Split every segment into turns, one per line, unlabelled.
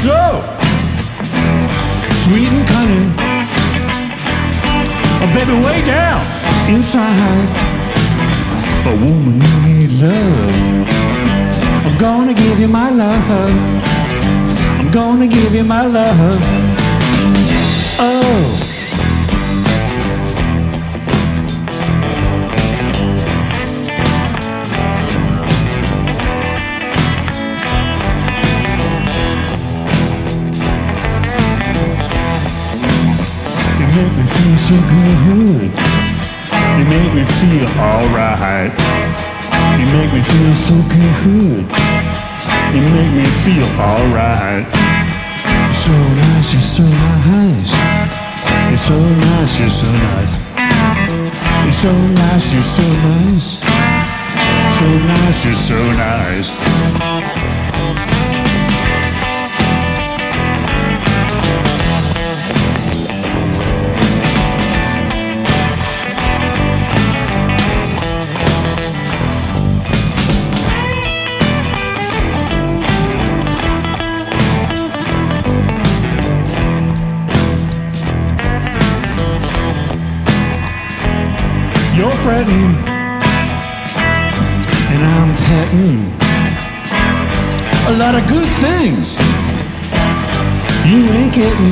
so sweet and cunning. Oh, baby, way down inside. A woman you need love. I'm gonna give you my love. I'm gonna give you my love. Oh. You make me feel so good. You make me feel alright. You make me feel so good. You make me feel alright. You're so nice, you're so nice. You're so nice, you're so nice. You're so nice, you're so nice. So nice, you're so nice. You're fretting, and I'm petting a lot of good things you ain't getting.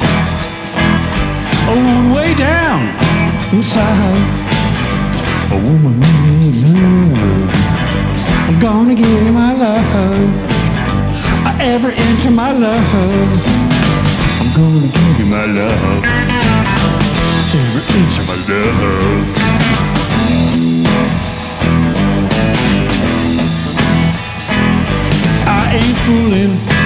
Oh, way down inside, a woman you need love. I'm gonna give you my love, every inch of my love. I'm gonna give you my love, every inch of my love. I ain't fooling.